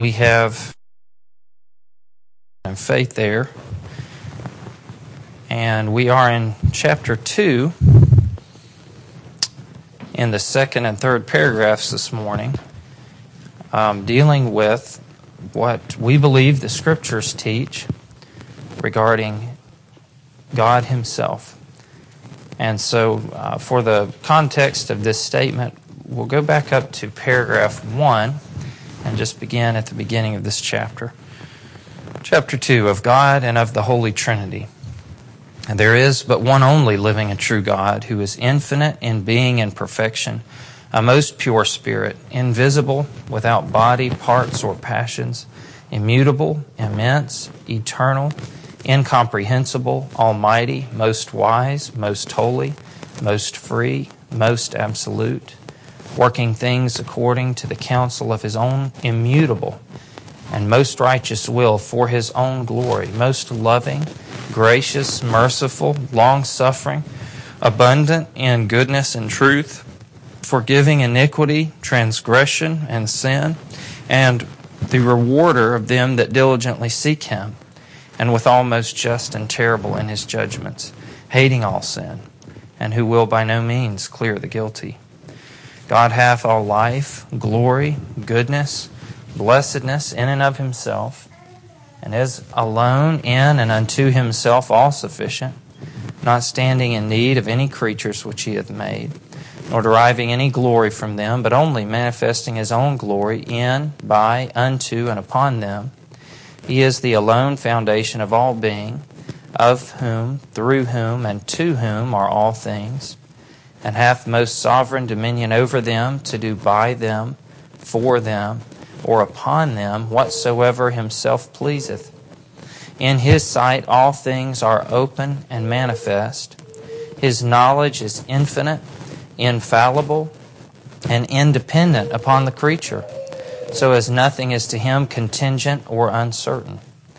We have faith there, and we are in chapter 2 in the second and third paragraphs this morning, dealing with what we believe the Scriptures teach regarding God Himself. And so for the context of this statement, we'll go back up to paragraph 1 and just begin at the beginning of this chapter. Chapter 2, of God and of the Holy Trinity. And there is but one only living and true God, who is infinite in being and perfection, a most pure spirit, invisible, without body, parts, or passions, immutable, immense, eternal, incomprehensible, almighty, most wise, most holy, most free, most absolute, working things according to the counsel of His own immutable and most righteous will for His own glory, most loving, gracious, merciful, long-suffering, abundant in goodness and truth, forgiving iniquity, transgression, and sin, and the rewarder of them that diligently seek Him, and withal most just and terrible in His judgments, hating all sin, and who will by no means clear the guilty. God hath all life, glory, goodness, blessedness in and of Himself, and is alone in and unto Himself all sufficient, not standing in need of any creatures which He hath made, nor deriving any glory from them, but only manifesting His own glory in, by, unto, and upon them. He is the alone foundation of all being, of whom, through whom, and to whom are all things, and hath most sovereign dominion over them, to do by them, for them, or upon them, whatsoever Himself pleaseth. In His sight all things are open and manifest. His knowledge is infinite, infallible, and independent upon the creature, so as nothing is to Him contingent or uncertain.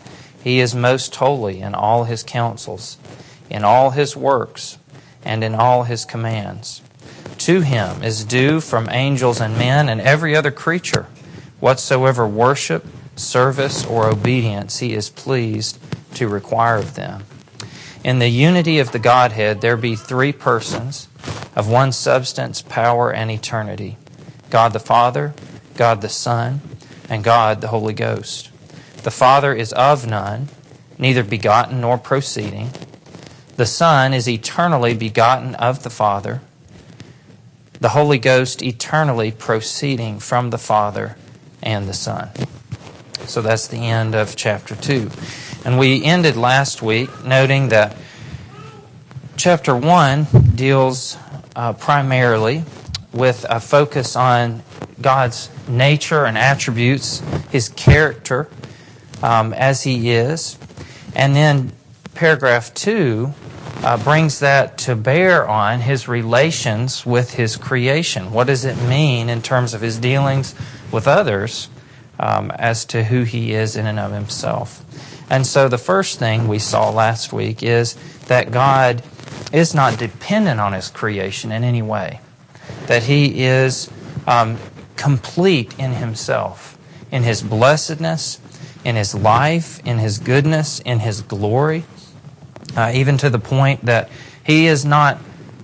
He is most holy in all His counsels, in all His works, and in all His commands. To Him is due from angels and men and every other creature whatsoever worship, service, or obedience He is pleased to require of them. In the unity of the Godhead there be three persons, of one substance, power, and eternity: God the Father, God the Son, and God the Holy Ghost. The Father is of none, neither begotten nor proceeding. The Son is eternally begotten of the Father. The Holy Ghost eternally proceeding from the Father and the Son. So that's the end of chapter 2. And we ended last week noting that chapter 1 deals primarily with a focus on God's nature and attributes, His character as He is. And then paragraph 2 brings that to bear on His relations with His creation. What does it mean in terms of His dealings with others as to who He is in and of Himself? And so the first thing we saw last week is that God is not dependent on His creation in any way. That He is complete in Himself, in His blessedness, in His life, in His goodness, in His glory, even to the point that He is not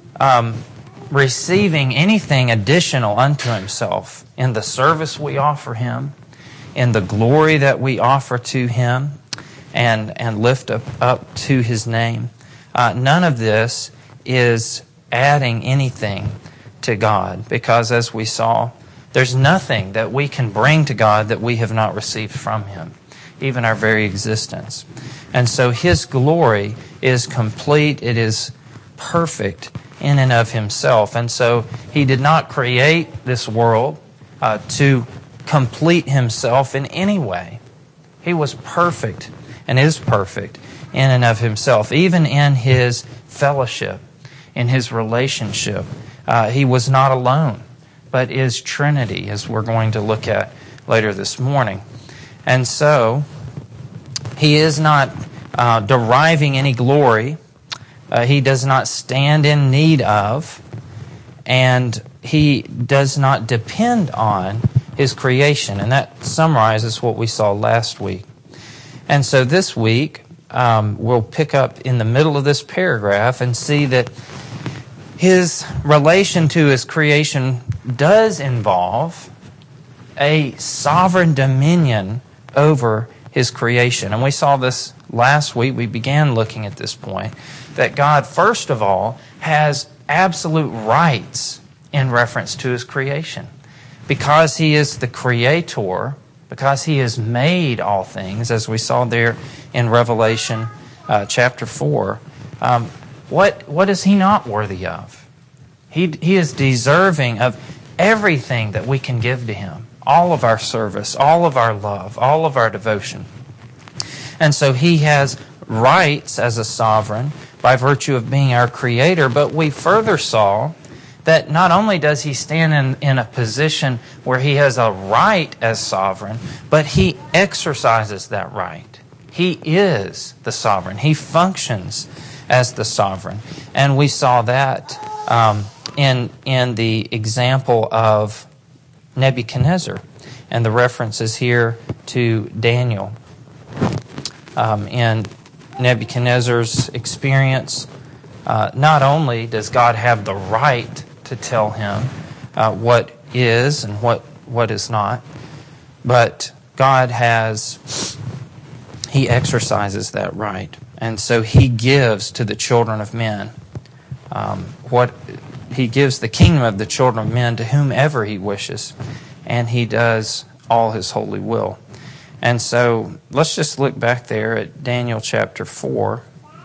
receiving anything additional unto Himself in the service we offer Him, in the glory that we offer to Him, and lift up to His name. None of this is adding anything to God, because as we saw, there's nothing that we can bring to God that we have not received from Him, even our very existence. And so His glory is complete, it is perfect in and of Himself. And so He did not create this world to complete Himself in any way. He was perfect and is perfect in and of Himself. Even in His fellowship, in His relationship, He was not alone, but is Trinity, as we're going to look at later this morning. And so He is not deriving any glory. He does not stand in need of, and He does not depend on His creation. And that summarizes what we saw last week. And so this week, we'll pick up in the middle of this paragraph and see that His relation to His creation does involve a sovereign dominion over His creation. And we saw this last week. We began looking at this point, that God, first of all, has absolute rights in reference to His creation. Because He is the Creator, because He has made all things, as we saw there in Revelation chapter 4, what is He not worthy of? He is deserving of everything that we can give to Him. All of our service, all of our love, all of our devotion. And so He has rights as a sovereign by virtue of being our Creator, but we further saw that not only does He stand in a position where He has a right as sovereign, but He exercises that right. He is the sovereign. He functions as the sovereign. And we saw that in the example of Nebuchadnezzar. And the reference is here to Daniel. In Nebuchadnezzar's experience, not only does God have the right to tell him what is and what is not, but God He exercises that right. And so He gives to the children of men He gives the kingdom of the children of men to whomever He wishes, and He does all His holy will. And so let's just look back there at Daniel chapter 4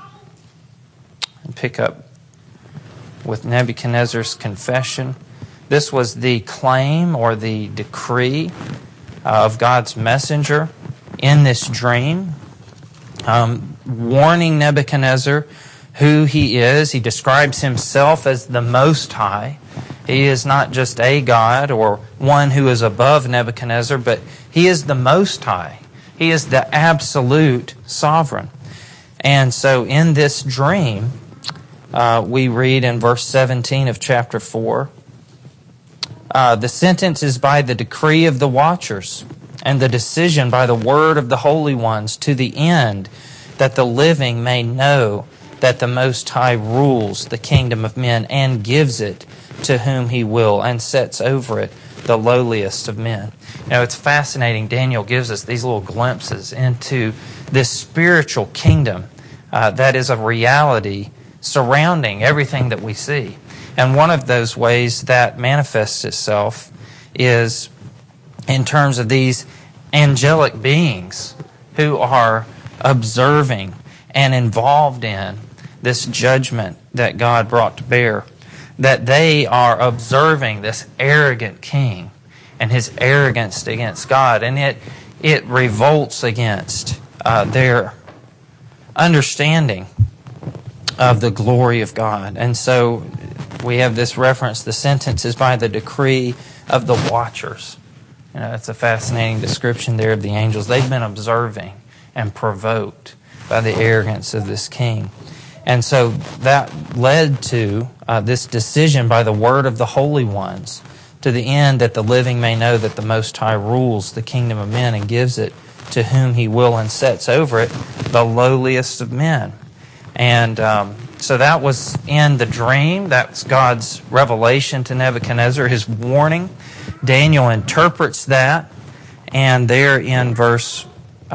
and pick up with Nebuchadnezzar's confession. This was the claim or the decree of God's messenger in this dream, warning Nebuchadnezzar who he is. He describes himself as the Most High. He is not just a God or one who is above Nebuchadnezzar, but he is the Most High. He is the absolute sovereign. And so in this dream, we read in verse 17 of chapter 4, the sentence is by the decree of the watchers, and the decision by the word of the holy ones, to the end that the living may know that the Most High rules the kingdom of men and gives it to whom He will, and sets over it the lowliest of men. You know, it's fascinating. Daniel gives us these little glimpses into this spiritual kingdom that is a reality surrounding everything that we see. And one of those ways that manifests itself is in terms of these angelic beings who are observing and involved in this judgment that God brought to bear, that they are observing this arrogant king and his arrogance against God, and it revolts against their understanding of the glory of God. And so we have this reference, the sentence is by the decree of the watchers. You know, it's a fascinating description there of the angels. They've been observing and provoked by the arrogance of this king. And so that led to this decision by the word of the holy ones, to the end that the living may know that the Most High rules the kingdom of men and gives it to whom He will, and sets over it the lowliest of men. And so that was in the dream. That's God's revelation to Nebuchadnezzar, His warning. Daniel interprets that, and there in verse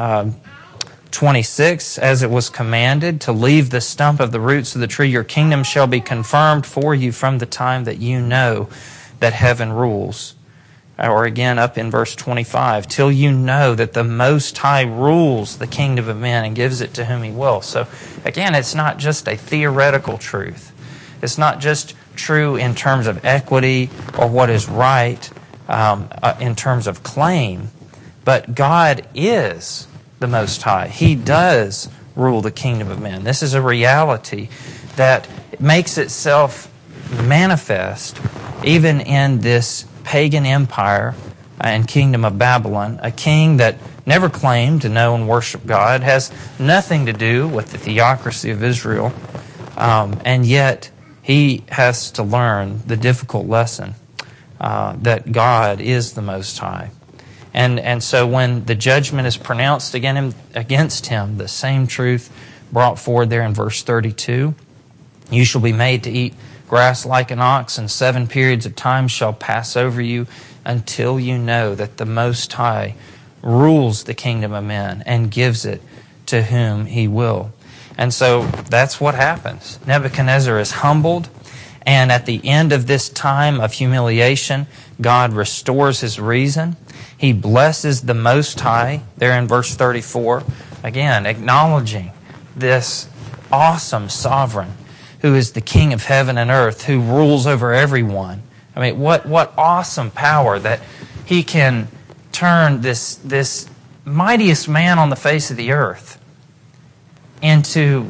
26, as it was commanded to leave the stump of the roots of the tree, your kingdom shall be confirmed for you from the time that you know that heaven rules. Or again up in verse 25, till you know that the Most High rules the kingdom of men and gives it to whom He will. So again, it's not just a theoretical truth. It's not just true in terms of equity or what is right in terms of claim, but God is the Most High. He does rule the kingdom of men. This is a reality that makes itself manifest even in this pagan empire and kingdom of Babylon, a king that never claimed to know and worship God, has nothing to do with the theocracy of Israel, and yet he has to learn the difficult lesson that God is the Most High. And so when the judgment is pronounced against him, the same truth brought forward there in verse 32. You shall be made to eat grass like an ox, and 7 periods of time shall pass over you until you know that the Most High rules the kingdom of men and gives it to whom he will. And so that's what happens. Nebuchadnezzar is humbled, and at the end of this time of humiliation, God restores his reason. He blesses the Most High, there in verse 34, again, acknowledging this awesome sovereign who is the King of heaven and earth, who rules over everyone. I mean, what awesome power that he can turn this mightiest man on the face of the earth into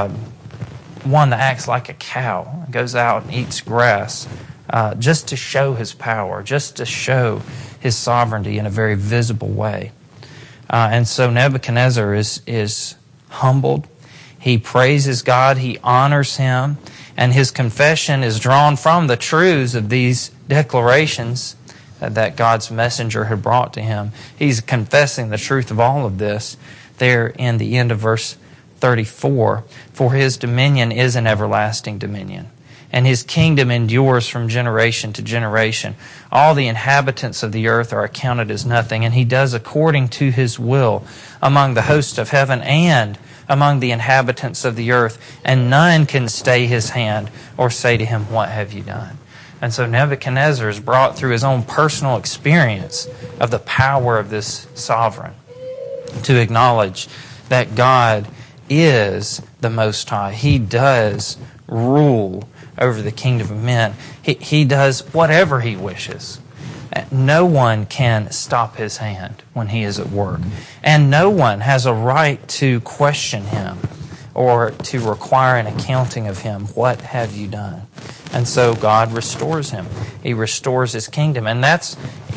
one that acts like a cow, goes out and eats grass, just to show his power, just to show his sovereignty in a very visible way. And so Nebuchadnezzar is humbled. He praises God, he honors him, and his confession is drawn from the truths of these declarations that God's messenger had brought to him. He's confessing the truth of all of this there in the end of verse 34. For his dominion is an everlasting dominion, and his kingdom endures from generation to generation. All the inhabitants of the earth are accounted as nothing, and he does according to his will among the hosts of heaven and among the inhabitants of the earth, and none can stay his hand or say to him, what have you done? And so Nebuchadnezzar is brought through his own personal experience of the power of this sovereign to acknowledge that God is the Most High. He does rule over the kingdom of men. He does whatever he wishes. No one can stop his hand when he is at work. And no one has a right to question him or to require an accounting of him. What have you done? And so God restores him. He restores his kingdom. And that's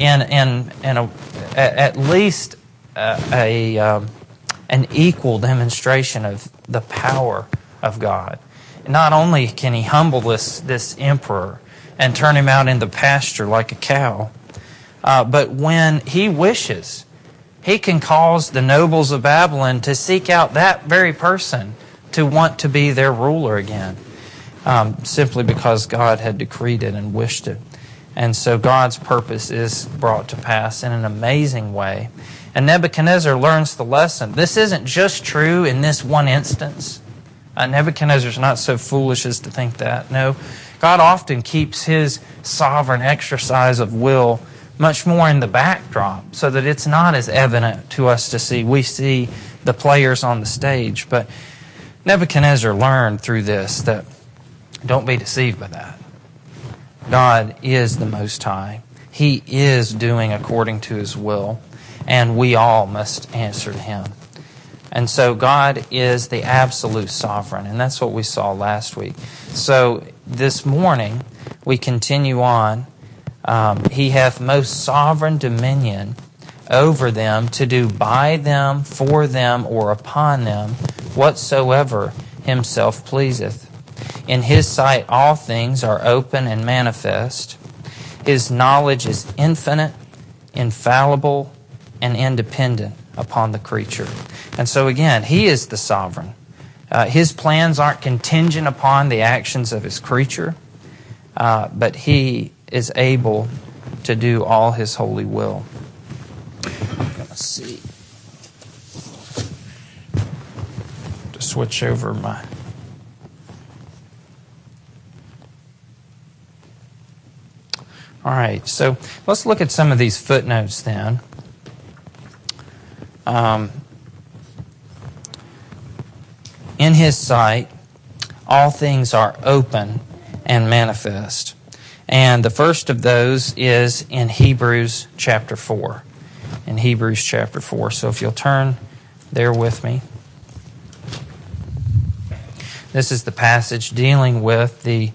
at least an equal demonstration of the power of God. Not only can he humble this emperor and turn him out into pasture like a cow, but when he wishes, he can cause the nobles of Babylon to seek out that very person to want to be their ruler again, simply because God had decreed it and wished it. And so God's purpose is brought to pass in an amazing way. And Nebuchadnezzar learns the lesson. This isn't just true in this one instance. Nebuchadnezzar's not so foolish as to think that. No, God often keeps his sovereign exercise of will much more in the backdrop so that it's not as evident to us to see. We see the players on the stage. But Nebuchadnezzar learned through this that don't be deceived by that. God is the Most High. He is doing according to his will, and we all must answer to him. And so God is the absolute sovereign, and that's what we saw last week. So this morning, we continue on. He hath most sovereign dominion over them to do by them, for them, or upon them whatsoever himself pleaseth. In his sight all things are open and manifest. His knowledge is infinite, infallible, and independent upon the creature. And so again, he is the sovereign. His plans aren't contingent upon the actions of his creature, but he is able to do all his holy will. Let's see. To switch over my... All right, so let's look at some of these footnotes then. In his sight, all things are open and manifest. And the first of those is in Hebrews chapter 4. In Hebrews chapter 4. So if you'll turn there with me. This is the passage dealing with the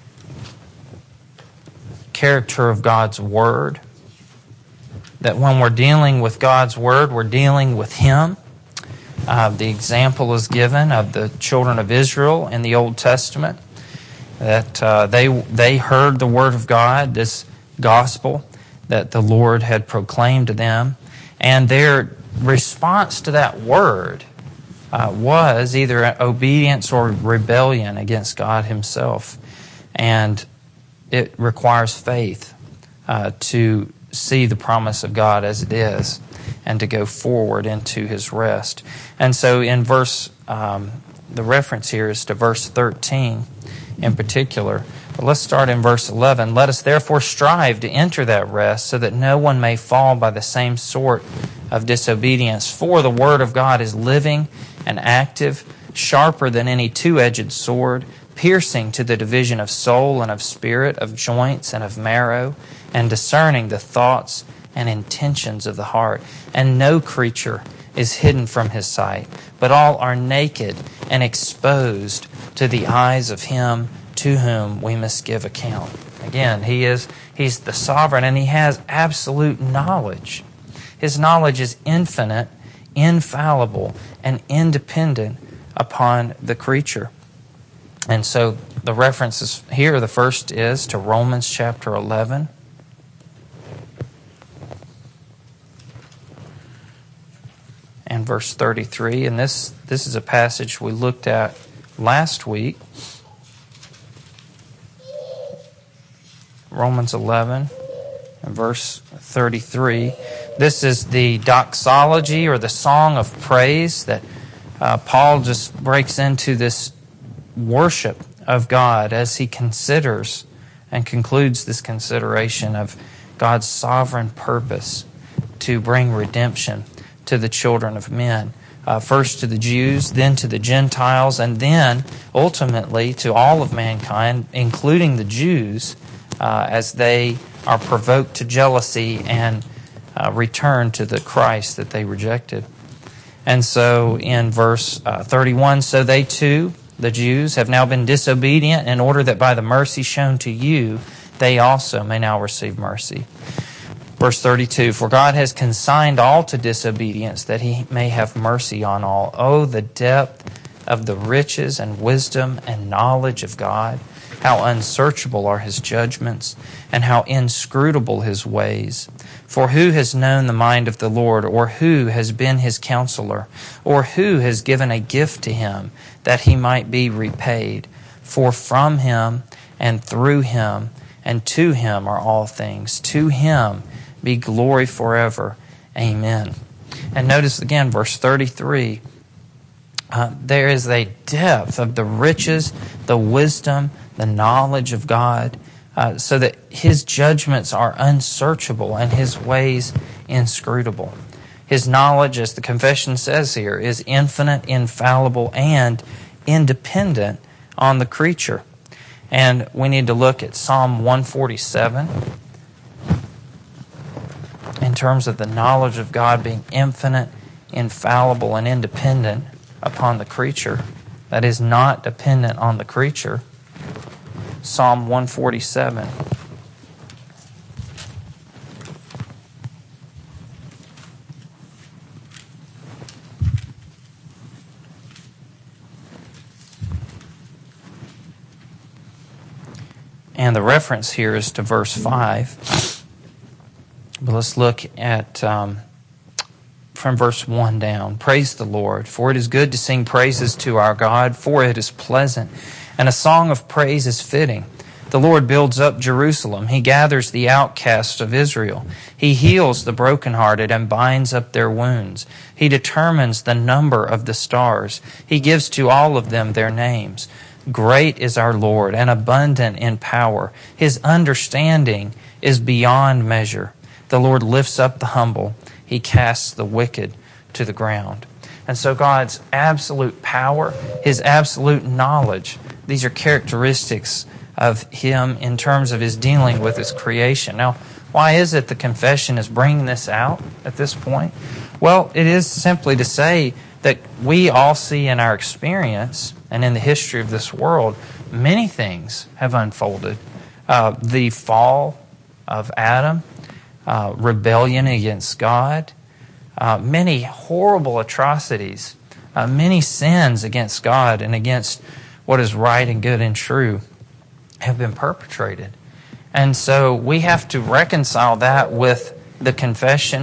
character of God's Word. That when we're dealing with God's Word, we're dealing with Him. The example is given of the children of Israel in the Old Testament. That they heard the Word of God, this gospel that the Lord had proclaimed to them. And their response to that word was either obedience or rebellion against God himself. And it requires faith to see the promise of God as it is and to go forward into his rest. And so in the reference here is to verse 13 in particular. But let's start in verse 11. Let us therefore strive to enter that rest, so that no one may fall by the same sort of disobedience. For the word of God is living and active, sharper than any two-edged sword, piercing to the division of soul and of spirit, of joints and of marrow, and discerning the thoughts and intentions of the heart. And no creature is hidden from his sight, but all are naked and exposed to the eyes of him to whom we must give account. Again, he's the sovereign, and he has absolute knowledge. His knowledge is infinite, infallible, and independent upon the creature. And so the references here, the first is to Romans chapter 11. And verse 33. And this is a passage we looked at last week. Romans 11 and verse 33. This is the doxology, or the song of praise, that Paul just breaks into this worship of God as he considers and concludes this consideration of God's sovereign purpose to bring redemption to the children of men. First to the Jews, then to the Gentiles, and then ultimately to all of mankind, including the Jews, as they are provoked to jealousy and return to the Christ that they rejected. And so in verse 31, so they too, the Jews, have now been disobedient, in order that by the mercy shown to you, they also may now receive mercy. Verse 32, for God has consigned all to disobedience, that he may have mercy on all. Oh, the depth of the riches and wisdom and knowledge of God! How unsearchable are his judgments, and how inscrutable his ways. For who has known the mind of the Lord, or who has been his counselor, or who has given a gift to him, that he might be repaid? For from him, and through him, and to him are all things. To him be glory forever. Amen. And notice again, verse 33, there is a depth of the riches, the wisdom, the knowledge of God, so that his judgments are unsearchable and his ways inscrutable. His knowledge, as the confession says here, is infinite, infallible, and independent on the creature. And we need to look at Psalm 147 in terms of the knowledge of God being infinite, infallible, and independent upon the creature. That is not dependent on the creature. Psalm 147. And the reference here is to verse 5. But let's look at from verse 1 down. Praise the Lord, for it is good to sing praises to our God, for it is pleasant, and a song of praise is fitting. The Lord builds up Jerusalem. He gathers the outcasts of Israel. He heals the brokenhearted and binds up their wounds. He determines the number of the stars. He gives to all of them their names. Great is our Lord and abundant in power. His understanding is beyond measure. The Lord lifts up the humble. He casts the wicked to the ground. And so God's absolute power, his absolute knowledge, these are characteristics of him in terms of his dealing with his creation. Now, why is it the confession is bringing this out at this point? Well, it is simply to say that we all see in our experience and in the history of this world, many things have unfolded. The fall of Adam, rebellion against God, many horrible atrocities, many sins against God and against what is right and good and true have been perpetrated. And so we have to reconcile that with the confession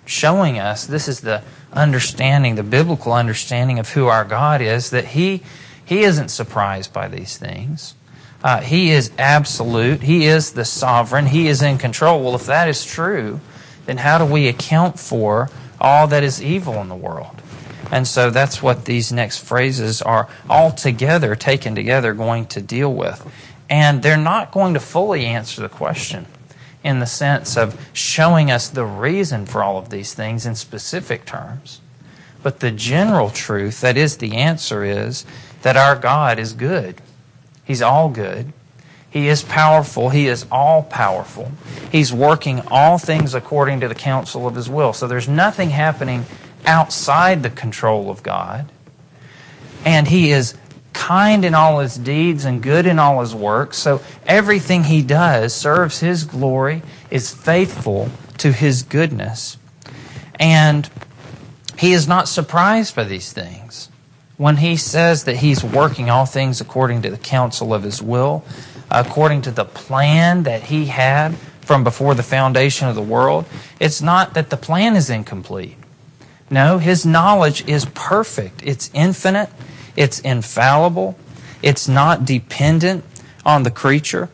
showing us, this is the understanding, the biblical understanding of who our God is, that He isn't surprised by these things. He is absolute. He is the sovereign. He is in control. Well, if that is true, then how do we account for all that is evil in the world? And so that's what these next phrases are all together, taken together, going to deal with. And they're not going to fully answer the question in the sense of showing us the reason for all of these things in specific terms. But the general truth, that is the answer, is that our God is good. He's all good. He is powerful. He is all powerful. He's working all things according to the counsel of His will. So there's nothing happening outside the control of God. And He is kind in all His deeds and good in all His works. So everything He does serves His glory, is faithful to His goodness. And He is not surprised by these things. When He says that He's working all things according to the counsel of His will, according to the plan that He had from before the foundation of the world, it's not that the plan is incomplete. No, His knowledge is perfect. It's infinite. It's infallible. It's not dependent on the creature.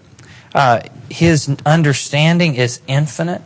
His understanding is infinite.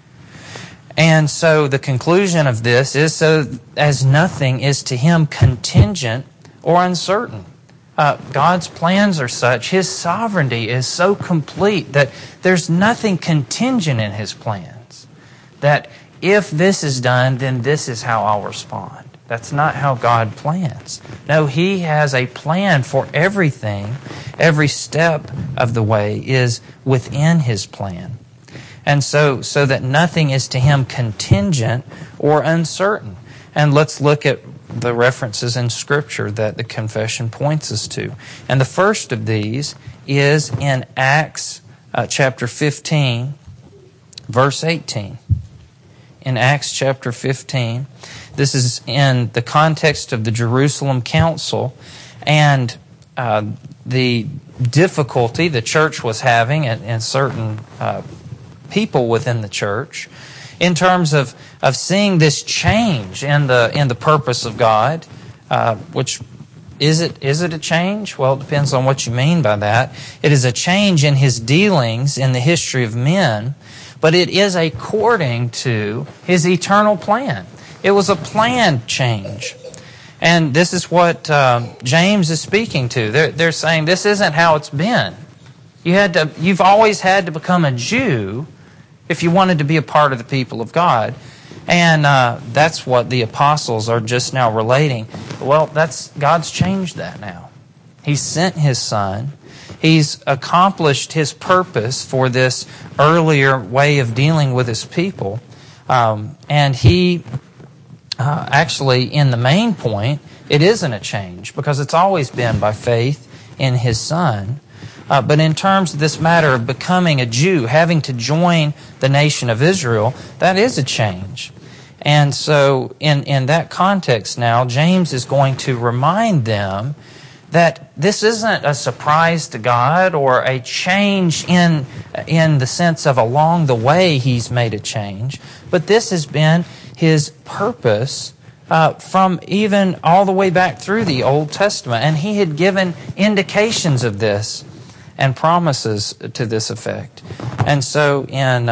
And so the conclusion of this is, so as nothing is to Him contingent or uncertain. God's plans are such, His sovereignty is so complete that there's nothing contingent in His plans. That if this is done, then this is how I'll respond. That's not how God plans. No, He has a plan for everything. Every step of the way is within His plan. And so that nothing is to Him contingent or uncertain. And let's look at the references in Scripture that the confession points us to. And the first of these is in Acts chapter 15, verse 18. In Acts chapter 15, this is in the context of the Jerusalem Council and the difficulty the church was having and certain people within the church in terms of seeing this change in the purpose of God, which is it a change? Well, it depends on what you mean by that. It is a change in His dealings in the history of men, but it is according to His eternal plan. It was a planned change. And this is what James is speaking to. They're saying this isn't how it's been. You've always had to become a Jew if you wanted to be a part of the people of God. And that's what the apostles are just now relating. Well, God's changed that now. He sent His Son. He's accomplished His purpose for this earlier way of dealing with His people. And He actually, in the main point, it isn't a change because it's always been by faith in His Son. But in terms of this matter of becoming a Jew, having to join the nation of Israel, that is a change. And so in that context now, James is going to remind them that this isn't a surprise to God or a change in the sense of along the way He's made a change, but this has been His purpose from even all the way back through the Old Testament. And He had given indications of this and promises to this effect. And so in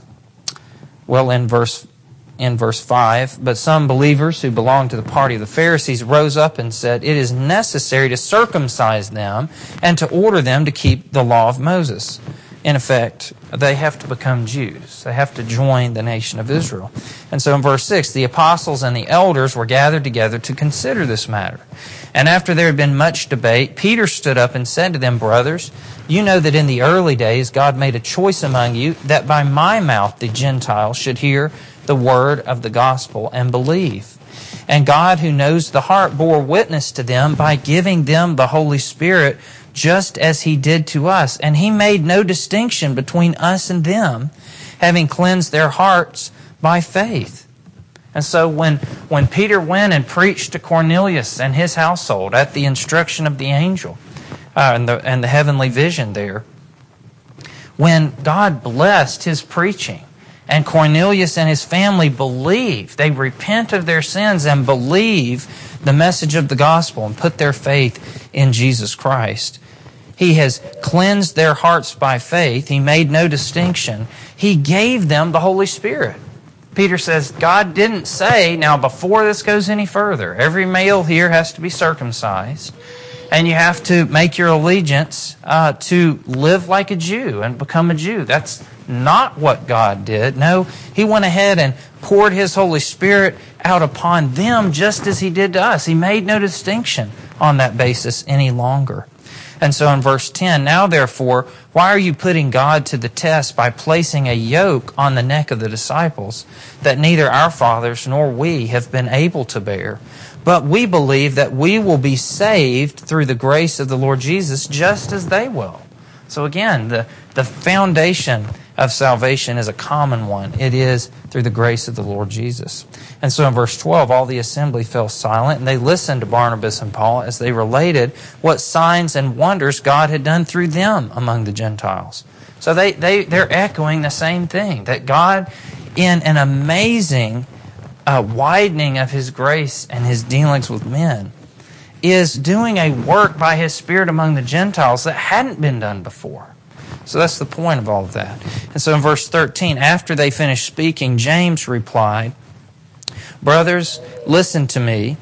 verse 5, but some believers who belonged to the party of the Pharisees rose up and said, "It is necessary to circumcise them and to order them to keep the law of Moses." In effect, they have to become Jews. They have to join the nation of Israel. And so in verse 6, the apostles and the elders were gathered together to consider this matter. And after there had been much debate, Peter stood up and said to them, "Brothers, you know that in the early days God made a choice among you that by my mouth the Gentiles should hear the word of the gospel and believe. And God, who knows the heart, bore witness to them by giving them the Holy Spirit, just as He did to us. And He made no distinction between us and them, having cleansed their hearts by faith." And so when Peter went and preached to Cornelius and his household at the instruction of the angel and the heavenly vision there, when God blessed his preaching And Cornelius and his family believe. They repent of their sins and believe the message of the gospel and put their faith in Jesus Christ. He has cleansed their hearts by faith. He made no distinction. He gave them the Holy Spirit. Peter says, God didn't say, now before this goes any further, every male here has to be circumcised, and you have to make your allegiance to live like a Jew and become a Jew. That's not what God did. No, He went ahead and poured His Holy Spirit out upon them just as He did to us. He made no distinction on that basis any longer. And so in verse 10, now therefore, why are you putting God to the test by placing a yoke on the neck of the disciples that neither our fathers nor we have been able to bear? But we believe that we will be saved through the grace of the Lord Jesus just as they will. So again, the foundation of salvation is a common one. It is through the grace of the Lord Jesus. And so in verse 12, all the assembly fell silent, and they listened to Barnabas and Paul as they related what signs and wonders God had done through them among the Gentiles. So they're echoing the same thing, that God, in an amazing widening of His grace and His dealings with men, is doing a work by His Spirit among the Gentiles that hadn't been done before. So that's the point of all of that. And so in verse 13, after they finished speaking, James replied, brothers, listen to me.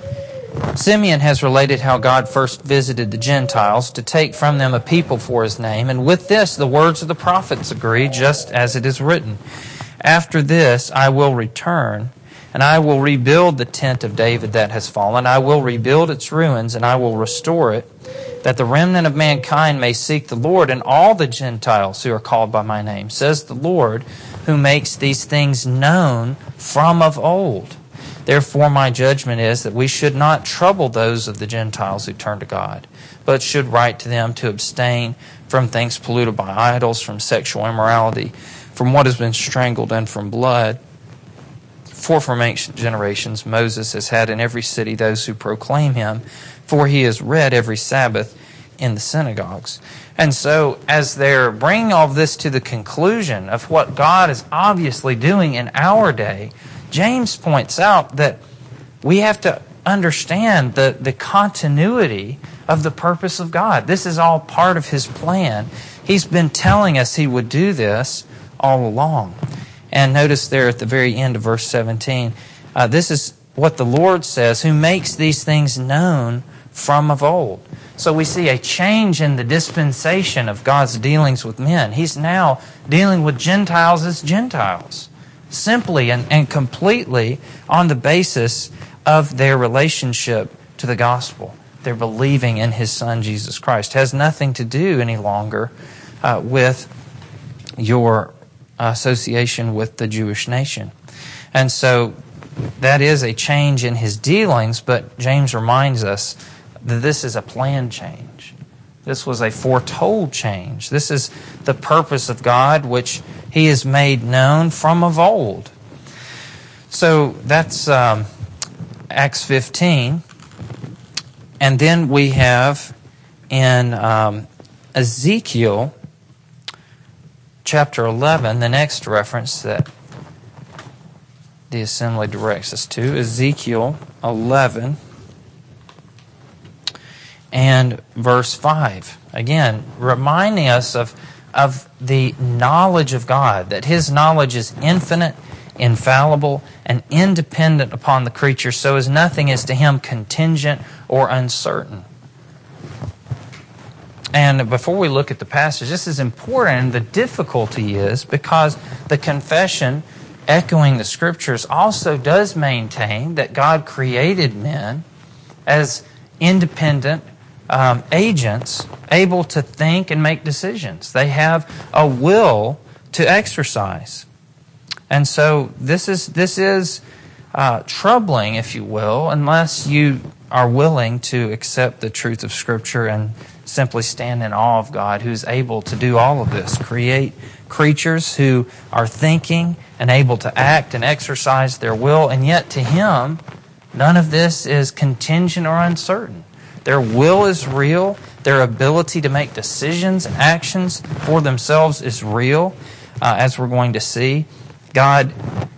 Simeon has related how God first visited the Gentiles to take from them a people for His name, and with this the words of the prophets agree, just as it is written. After this I will return, and I will rebuild the tent of David that has fallen. I will rebuild its ruins, and I will restore it, that the remnant of mankind may seek the Lord, and all the Gentiles who are called by my name, says the Lord, who makes these things known from of old. Therefore my judgment is that we should not trouble those of the Gentiles who turn to God, but should write to them to abstain from things polluted by idols, from sexual immorality, from what has been strangled, and from blood. For from ancient generations Moses has had in every city those who proclaim Him, for he is read every Sabbath in the synagogues. And so as they're bringing all of this to the conclusion of what God is obviously doing in our day, James points out that we have to understand the continuity of the purpose of God. This is all part of His plan. He's been telling us He would do this all along. And notice there at the very end of verse 17, this is what the Lord says, who makes these things known from of old. So we see a change in the dispensation of God's dealings with men. He's now dealing with Gentiles as Gentiles, simply and completely on the basis of their relationship to the gospel. They're believing in His Son, Jesus Christ. It has nothing to do any longer with your association with the Jewish nation. And so that is a change in His dealings, but James reminds us that this is a planned change. This was a foretold change. This is the purpose of God, which He has made known from of old. So that's Acts 15. And then we have in Ezekiel chapter 11, the next reference that the assembly directs us to, Ezekiel 11 and verse 5. Again, reminding us of the knowledge of God, that His knowledge is infinite, infallible, and independent upon the creature, so as nothing is to Him contingent or uncertain. And before we look at the passage, this is important. The difficulty is because the confession, echoing the Scriptures, also does maintain that God created men as independent agents, able to think and make decisions. They have a will to exercise. And so this is troubling, if you will, unless you are willing to accept the truth of Scripture and simply stand in awe of God, who's able to do all of this, create creatures who are thinking and able to act and exercise their will, and yet to Him, none of this is contingent or uncertain. Their will is real. Their ability to make decisions and actions for themselves is real, as we're going to see. God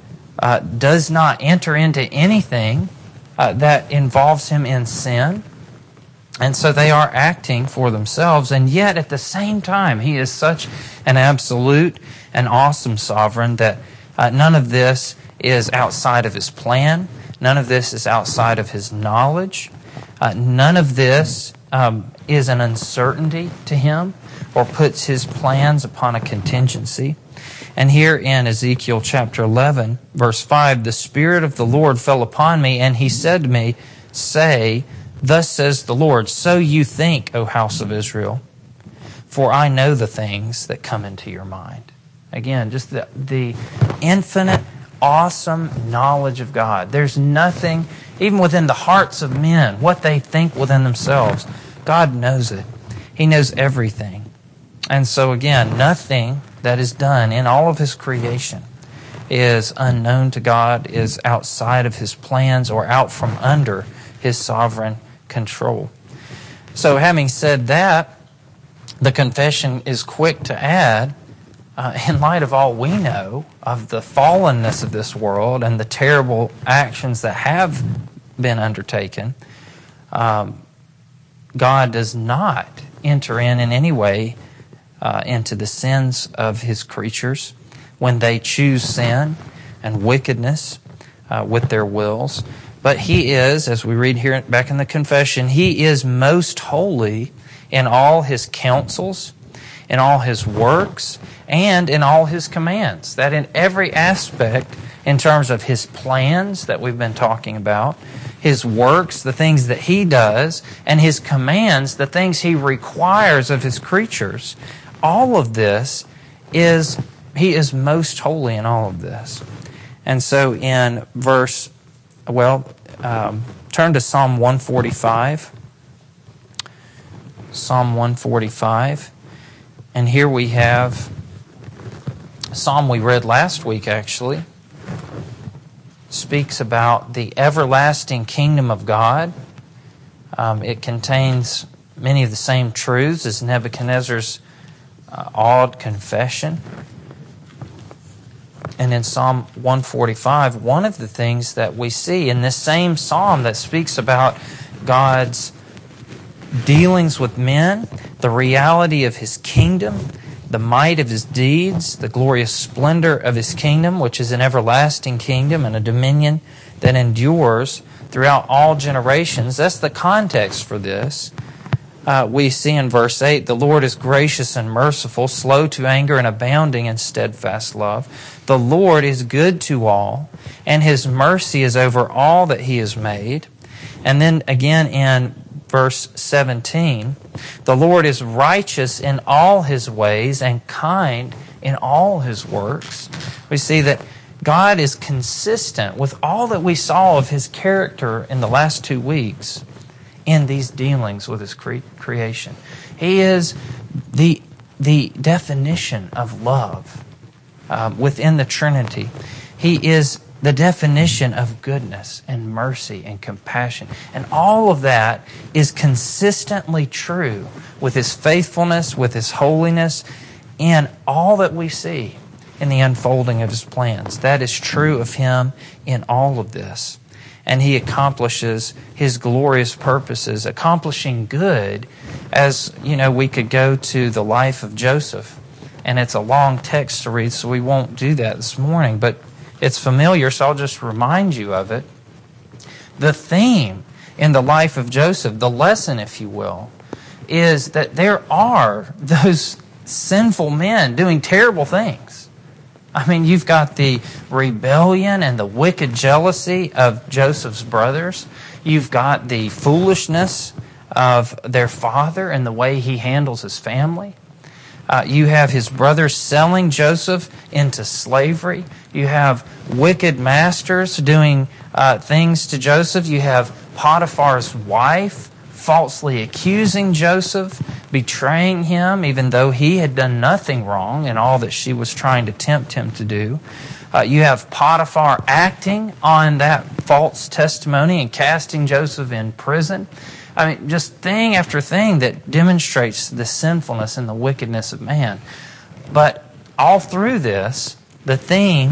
does not enter into anything that involves him in sin. And so they are acting for themselves, and yet at the same time, he is such an absolute and awesome sovereign that none of this is outside of his plan. None of this is outside of his knowledge. None of this is an uncertainty to him or puts his plans upon a contingency. And here in Ezekiel chapter 11, verse 5, the Spirit of the Lord fell upon me, and he said to me, say, thus says the Lord, so you think, O house of Israel, for I know the things that come into your mind. Again, just the infinite, awesome knowledge of God. There's nothing, even within the hearts of men, what they think within themselves. God knows it. He knows everything. And so again, nothing that is done in all of his creation is unknown to God, is outside of his plans or out from under his sovereign control. So having said that, the confession is quick to add, in light of all we know of the fallenness of this world and the terrible actions that have been undertaken, God does not enter in any way into the sins of his creatures when they choose sin and wickedness with their wills. But he is, as we read here back in the confession, he is most holy in all his counsels, in all his works, and in all his commands. That in every aspect, in terms of his plans that we've been talking about, his works, the things that he does, and his commands, the things he requires of his creatures, all of this he is most holy in all of this. And so in turn to Psalm 145. Psalm 145. And here we have a psalm we read last week, actually. Speaks about the everlasting kingdom of God. It contains many of the same truths as Nebuchadnezzar's awed confession. And in Psalm 145, one of the things that we see in this same psalm that speaks about God's dealings with men, the reality of his kingdom, the might of his deeds, the glorious splendor of his kingdom, which is an everlasting kingdom and a dominion that endures throughout all generations. That's the context for this. We see in verse 8, the Lord is gracious and merciful, slow to anger and abounding in steadfast love. The Lord is good to all, and his mercy is over all that he has made. And then again in verse 17, the Lord is righteous in all his ways and kind in all his works. We see that God is consistent with all that we saw of his character in the last 2 weeks in these dealings with his creation. He is the definition of love within the Trinity. He is the definition of goodness and mercy and compassion. And all of that is consistently true with his faithfulness, with his holiness, and all that we see in the unfolding of his plans. That is true of him in all of this. And he accomplishes his glorious purposes, accomplishing good. As you know, we could go to the life of Joseph, and it's a long text to read, so we won't do that this morning, but it's familiar, so I'll just remind you of it. The theme in the life of Joseph, the lesson, if you will, is that there are those sinful men doing terrible things. I mean, you've got the rebellion and the wicked jealousy of Joseph's brothers. You've got the foolishness of their father and the way he handles his family. You have his brothers selling Joseph into slavery. You have wicked masters doing things to Joseph. You have Potiphar's wife falsely accusing Joseph, betraying him, even though he had done nothing wrong in all that she was trying to tempt him to do. You have Potiphar acting on that false testimony and casting Joseph in prison. I mean, just thing after thing that demonstrates the sinfulness and the wickedness of man. But all through this, the theme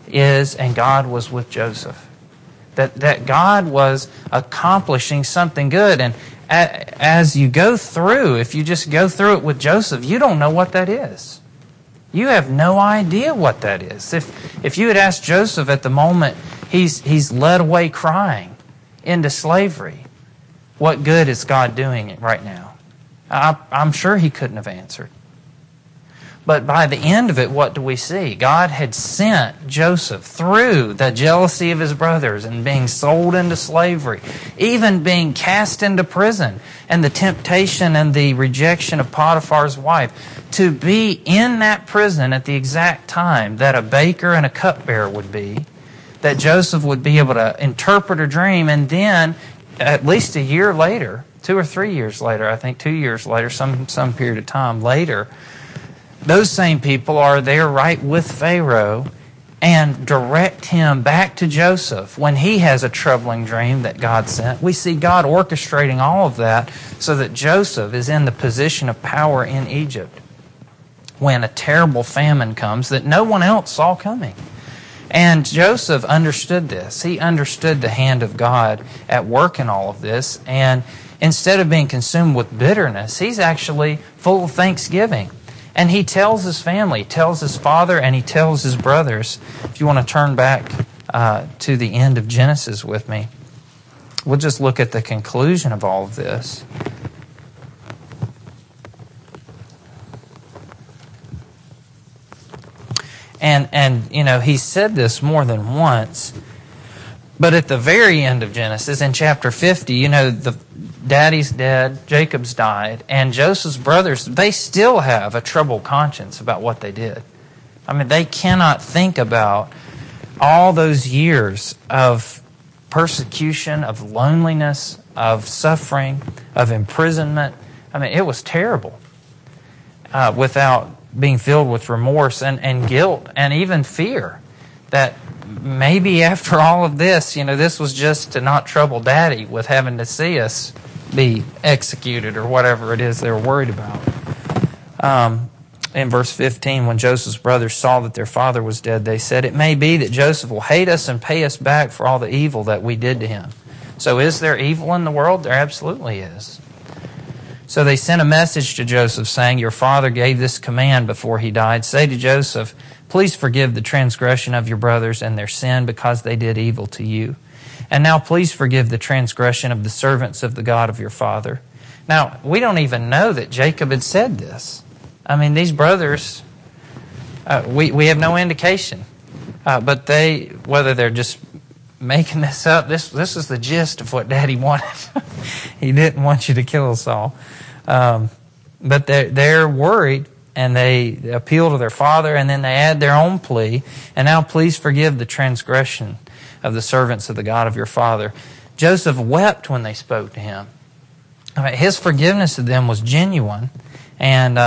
is, and God was with Joseph. That God was accomplishing something good. And as you go through, if you just go through it with Joseph, you don't know what that is. You have no idea what that is. If you had asked Joseph at the moment he's led away crying into slavery, what good is God doing right now? I'm sure he couldn't have answered. But by the end of it, what do we see? God had sent Joseph through the jealousy of his brothers and being sold into slavery, even being cast into prison, and the temptation and the rejection of Potiphar's wife, to be in that prison at the exact time that a baker and a cupbearer would be, that Joseph would be able to interpret a dream, and then at least a year later, 2 or 3 years later, I think 2 years later, some period of time later, those same people are there right with Pharaoh and direct him back to Joseph when he has a troubling dream that God sent. We see God orchestrating all of that so that Joseph is in the position of power in Egypt when a terrible famine comes that no one else saw coming. And Joseph understood this. He understood the hand of God at work in all of this. And instead of being consumed with bitterness, he's actually full of thanksgiving. And he tells his family, tells his father, and he tells his brothers. If you want to turn back to the end of Genesis with me, we'll just look at the conclusion of all of this. And you know, he said this more than once, but at the very end of Genesis, in chapter 50, you know, the Daddy's dead, Jacob's died, and Joseph's brothers, they still have a troubled conscience about what they did. I mean, they cannot think about all those years of persecution, of loneliness, of suffering, of imprisonment. I mean, it was terrible without being filled with remorse and guilt and even fear that maybe after all of this, you know, this was just to not trouble Daddy with having to see us be executed or whatever it is they were worried about. In verse 15, when Joseph's brothers saw that their father was dead, they said, "It may be that Joseph will hate us and pay us back for all the evil that we did to him." So is there evil in the world? There absolutely is. So they sent a message to Joseph saying, "Your father gave this command before he died. Say to Joseph, please forgive the transgression of your brothers and their sin because they did evil to you. And now please forgive the transgression of the servants of the God of your father." Now, we don't even know that Jacob had said this. I mean, these brothers, we have no indication. But they, whether they're just making this up, this is the gist of what Daddy wanted. He didn't want you to kill us all. But they're worried, and they appeal to their father, and then they add their own plea. And now please forgive the transgression of the servants of the God of your father. Joseph wept when they spoke to him. I mean, his forgiveness of them was genuine, and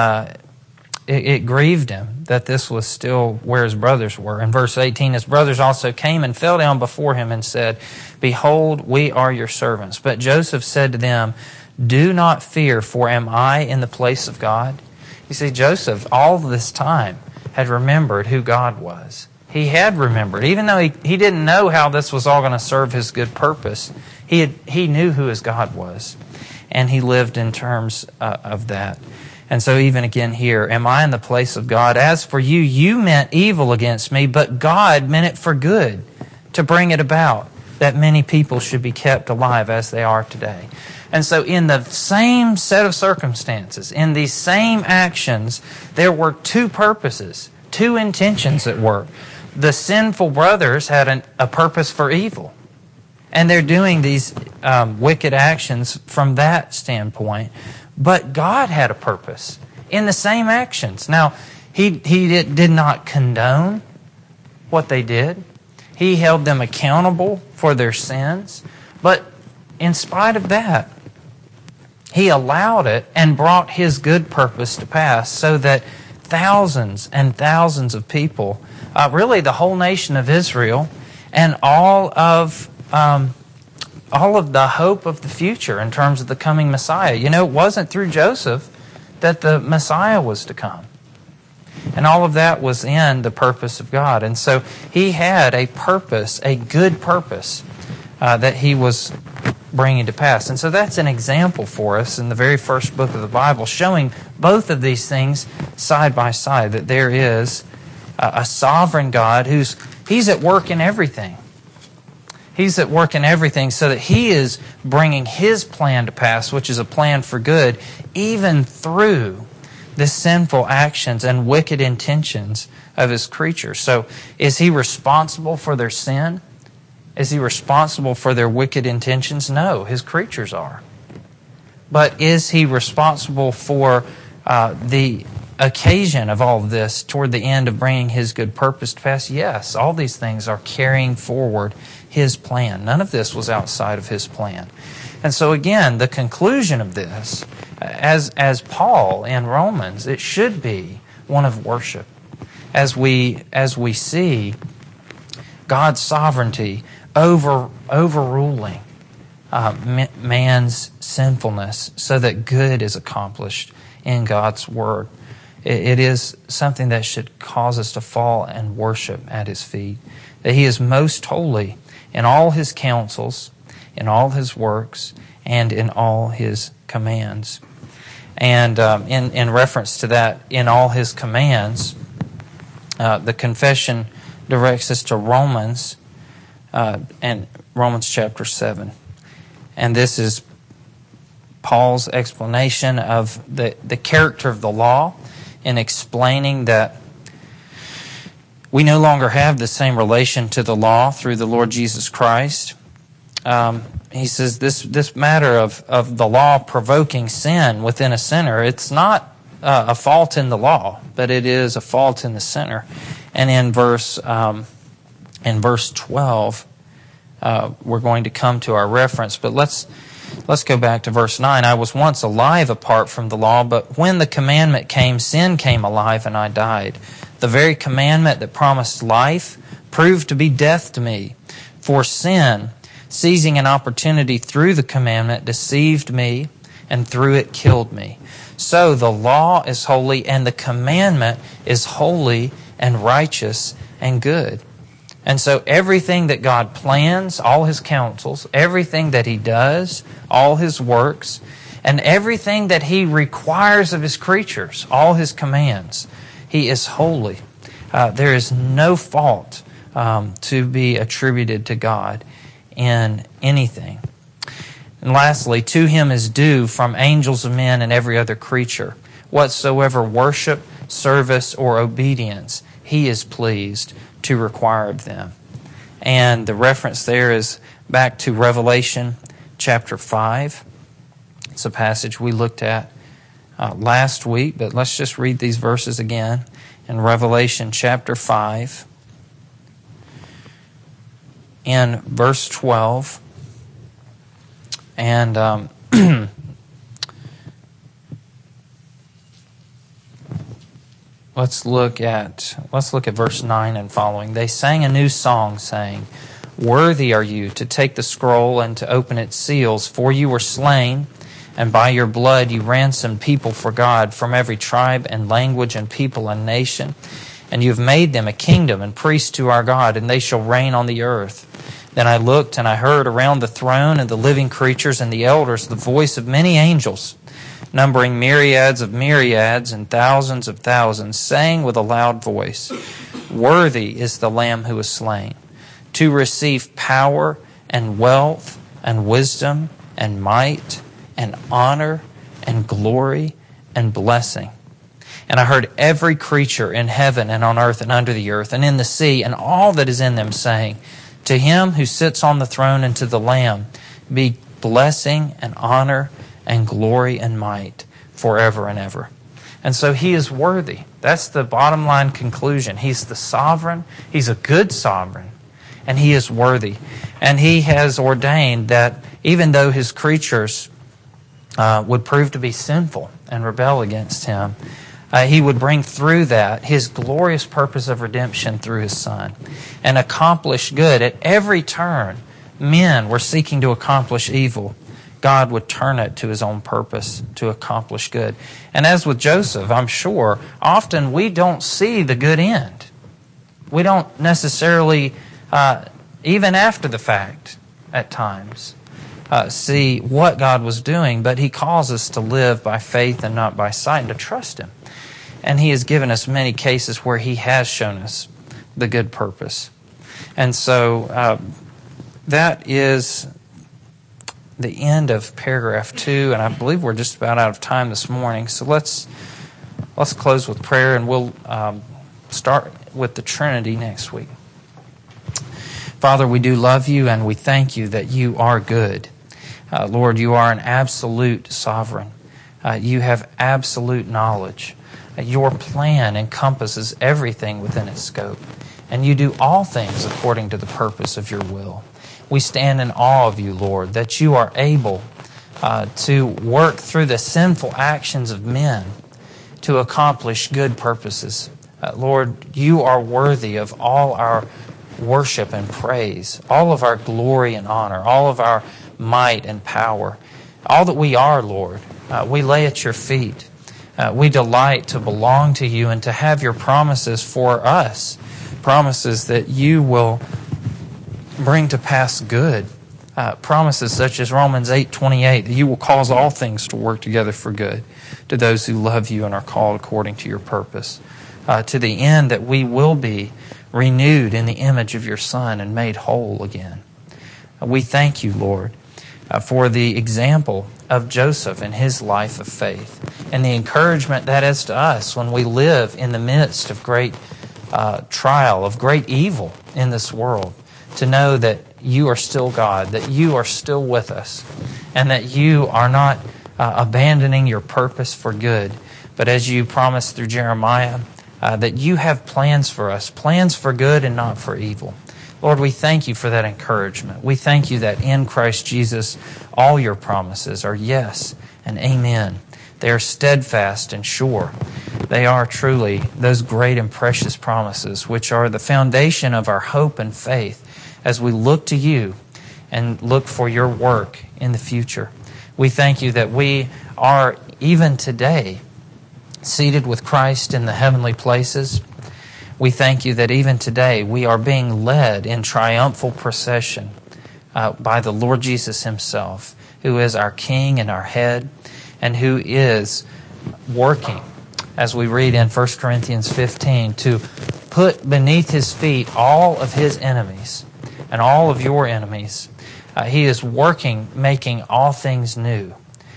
it grieved him that this was still where his brothers were. In verse 18, his brothers also came and fell down before him and said, "Behold, we are your servants." But Joseph said to them, "Do not fear, for am I in the place of God?" You see, Joseph, all this time, had remembered who God was. He had remembered, even though he didn't know how this was all going to serve his good purpose, he knew who his God was, and he lived in terms of that. And so even again here, am I in the place of God? As for you, you meant evil against me, but God meant it for good, to bring it about, that many people should be kept alive as they are today. And so in the same set of circumstances, in these same actions, there were two purposes, two intentions at work. The sinful brothers had a purpose for evil, and they're doing these wicked actions from that standpoint. But God had a purpose in the same actions. Now, He did not condone what they did. He held them accountable for their sins. But in spite of that, He allowed it and brought His good purpose to pass so that thousands and thousands of people, really the whole nation of Israel, and all of the hope of the future in terms of the coming Messiah. You know, it wasn't through Joseph that the Messiah was to come. And all of that was in the purpose of God. And so he had a purpose, a good purpose, that he was bringing to pass. And so that's an example for us in the very first book of the Bible, showing both of these things side by side, that there is a sovereign God he's at work in everything. He's at work in everything so that he is bringing his plan to pass, which is a plan for good, even through the sinful actions and wicked intentions of his creatures. So is he responsible for their sin? Is he responsible for their wicked intentions? No, his creatures are. But is he responsible for the occasion of all of this toward the end of bringing his good purpose to pass? Yes, all these things are carrying forward his plan. None of this was outside of his plan. And so again, the conclusion of this, as Paul in Romans, it should be one of worship. As we see God's sovereignty overruling man's sinfulness so that good is accomplished in God's Word. It is something that should cause us to fall and worship at his feet. That he is most holy in all his counsels, in all his works, and in all his commands. And in reference to that, in all his commands, the confession directs us to Romans, and Romans chapter 7. And this is Paul's explanation of the character of the law, in explaining that we no longer have the same relation to the law through the Lord Jesus Christ. He says this matter of the law provoking sin within a sinner, it's not a fault in the law, but it is a fault in the sinner. And in verse 12, we're going to come to our reference, but let's go back to verse 9. I was once alive apart from the law, but when the commandment came, sin came alive and I died. The very commandment that promised life proved to be death to me. For sin, seizing an opportunity through the commandment, deceived me, and through it killed me. So the law is holy, and the commandment is holy and righteous and good. And so everything that God plans, all his counsels, everything that he does, all his works, and everything that he requires of his creatures, all his commands, he is holy. There is no fault to be attributed to God in anything. And lastly, to him is due from angels of men and every other creature whatsoever worship, service, or obedience he is pleased to require of them. And the reference there is back to Revelation chapter 5. It's a passage we looked at last week, but let's just read these verses again. In Revelation chapter 5, in verse 12, and let's look at verse 9 and following. They sang a new song, saying, "Worthy are you to take the scroll and to open its seals, for you were slain, and by your blood you ransomed people for God from every tribe and language and people and nation. And you have made them a kingdom and priests to our God, and they shall reign on the earth." Then I looked, and I heard around the throne and the living creatures and the elders the voice of many angels, numbering myriads of myriads and thousands of thousands, saying with a loud voice, "Worthy is the Lamb who was slain, to receive power and wealth and wisdom and might and honor and glory and blessing." And I heard every creature in heaven and on earth and under the earth and in the sea and all that is in them saying, "To him who sits on the throne and to the Lamb be blessing and honor and glory and might forever and ever." And so he is worthy. That's the bottom line conclusion. He's the sovereign. He's a good sovereign. And he is worthy. And he has ordained that even though his creatures would prove to be sinful and rebel against him, he would bring through that his glorious purpose of redemption through his Son and accomplish good. At every turn, men were seeking to accomplish evil. God would turn it to his own purpose to accomplish good. And as with Joseph, I'm sure, often we don't see the good end. We don't necessarily, even after the fact at times, see what God was doing, but he calls us to live by faith and not by sight, and to trust him. And he has given us many cases where he has shown us the good purpose. And so that is the end of paragraph 2, and I believe we're just about out of time this morning. So let's close with prayer, and we'll start with the Trinity next week. Father, we do love you, and we thank you that you are good. Lord, you are an absolute sovereign. You have absolute knowledge. Your plan encompasses everything within its scope, and you do all things according to the purpose of your will. We stand in awe of you, Lord, that you are able to work through the sinful actions of men to accomplish good purposes. Lord, you are worthy of all our worship and praise, all of our glory and honor, all of our might and power. All that we are, Lord, we lay at your feet. We delight to belong to you and to have your promises for us, promises that you will bring to pass good, promises such as Romans 8:28, that you will cause all things to work together for good to those who love you and are called according to your purpose, to the end that we will be renewed in the image of your Son and made whole again. We thank you, Lord, for the example of Joseph and his life of faith, and the encouragement that is to us when we live in the midst of great trial, of great evil in this world, to know that you are still God, that you are still with us, and that you are not abandoning your purpose for good, but as you promised through Jeremiah, that you have plans for us, plans for good and not for evil. Lord, we thank you for that encouragement. We thank you that in Christ Jesus, all your promises are yes and amen. They are steadfast and sure. They are truly those great and precious promises, which are the foundation of our hope and faith as we look to you and look for your work in the future. We thank you that we are, even today, seated with Christ in the heavenly places. We thank you that even today we are being led in triumphal procession by the Lord Jesus himself, who is our King and our head, and who is working, as we read in 1 Corinthians 15, to put beneath his feet all of his enemies and all of your enemies. He is working, making all things new,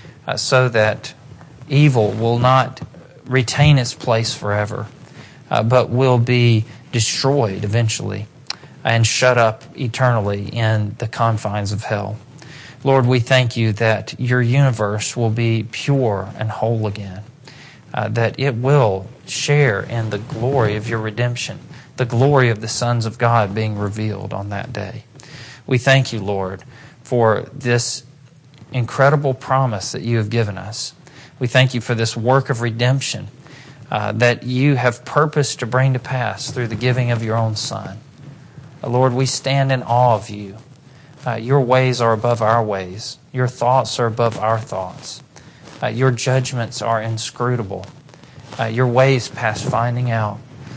so that evil will not retain its place forever, but will be destroyed eventually and shut up eternally in the confines of hell. Lord, we thank you that your universe will be pure and whole again, that it will share in the glory of your redemption, the glory of the sons of God being revealed on that day. We thank you, Lord, for this incredible promise that you have given us. We thank you for this work of redemption that you have purposed to bring to pass through the giving of your own Son. Lord, we stand in awe of you. Your ways are above our ways. Your thoughts are above our thoughts. Your judgments are inscrutable. Your ways past finding out.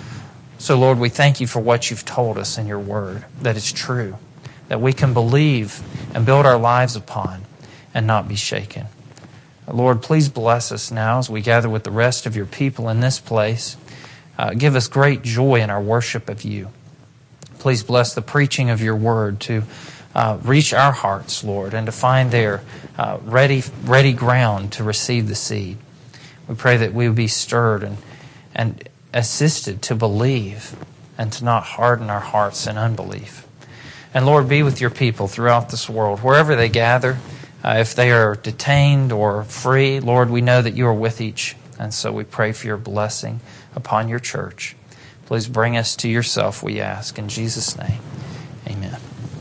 So, Lord, we thank you for what you've told us in your word, that it's true, that we can believe and build our lives upon and not be shaken. Lord, please bless us now as we gather with the rest of your people in this place. Give us great joy in our worship of you. Please bless the preaching of your word to reach our hearts, Lord, and to find there ready ground to receive the seed. We pray that we would be stirred and assisted to believe and to not harden our hearts in unbelief. And Lord, be with your people throughout this world, wherever they gather. If they are detained or free, Lord, we know that you are with each. And so we pray for your blessing upon your church. Please bring us to yourself, we ask. In Jesus' name.